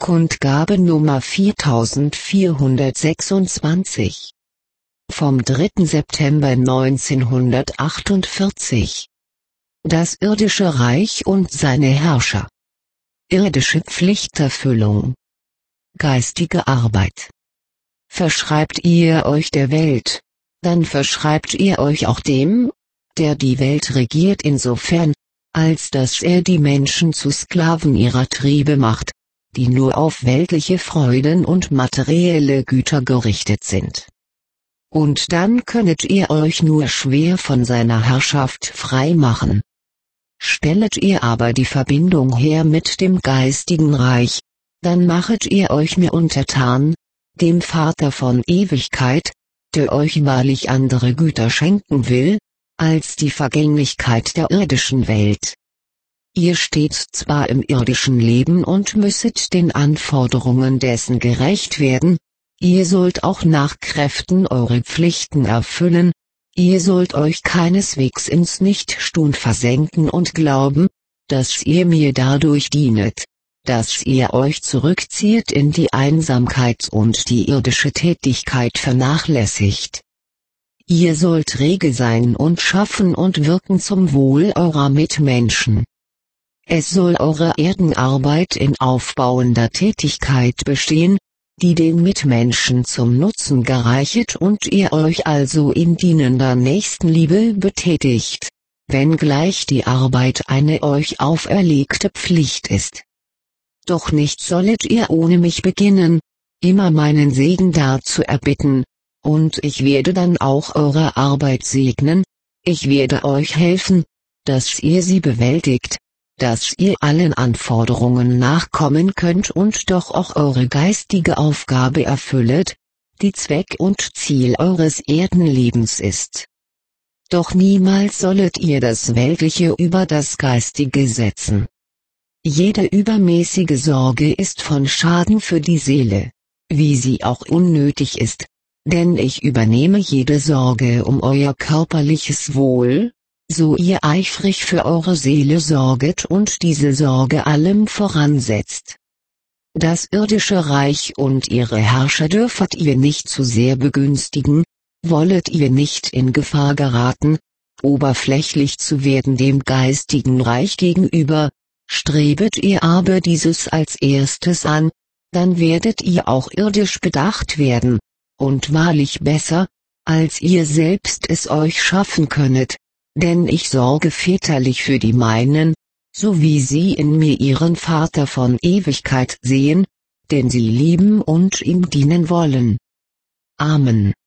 Kundgabe Nummer 4426 vom 3. September 1948. Das irdische Reich und seine Herrscher. Irdische Pflichterfüllung. Geistige Arbeit. Verschreibt ihr euch der Welt, dann verschreibt ihr euch auch dem, der die Welt regiert, insofern, als dass er die Menschen zu Sklaven ihrer Triebe macht, die nur auf weltliche Freuden und materielle Güter gerichtet sind. Und dann könnet ihr euch nur schwer von seiner Herrschaft frei machen. Stellet ihr aber die Verbindung her mit dem geistigen Reich, dann machet ihr euch mir untertan, dem Vater von Ewigkeit, der euch wahrlich andere Güter schenken will, als die Vergänglichkeit der irdischen Welt. Ihr steht zwar im irdischen Leben und müsset den Anforderungen dessen gerecht werden, ihr sollt auch nach Kräften eure Pflichten erfüllen, ihr sollt euch keineswegs ins Nichtstun versenken und glauben, dass ihr mir dadurch dienet, dass ihr euch zurückzieht in die Einsamkeit und die irdische Tätigkeit vernachlässigt. Ihr sollt rege sein und schaffen und wirken zum Wohl eurer Mitmenschen. Es soll eure Erdenarbeit in aufbauender Tätigkeit bestehen, die den Mitmenschen zum Nutzen gereichet und ihr euch also in dienender Nächstenliebe betätigt, wenngleich die Arbeit eine euch auferlegte Pflicht ist. Doch nicht sollet ihr ohne mich beginnen, immer meinen Segen dazu erbitten, und ich werde dann auch eure Arbeit segnen, ich werde euch helfen, dass ihr sie bewältigt, dass ihr allen Anforderungen nachkommen könnt und doch auch eure geistige Aufgabe erfüllet, die Zweck und Ziel eures Erdenlebens ist. Doch niemals sollet ihr das Weltliche über das Geistige setzen. Jede übermäßige Sorge ist von Schaden für die Seele, wie sie auch unnötig ist, denn ich übernehme jede Sorge um euer körperliches Wohl, so ihr eifrig für eure Seele sorget und diese Sorge allem voransetzt. Das irdische Reich und ihre Herrscher dürfet ihr nicht zu sehr begünstigen, wollet ihr nicht in Gefahr geraten, oberflächlich zu werden dem geistigen Reich gegenüber, strebet ihr aber dieses als erstes an, dann werdet ihr auch irdisch bedacht werden, und wahrlich besser, als ihr selbst es euch schaffen könnet. Denn ich sorge väterlich für die meinen, so wie sie in mir ihren Vater von Ewigkeit sehen, den sie lieben und ihm dienen wollen. Amen.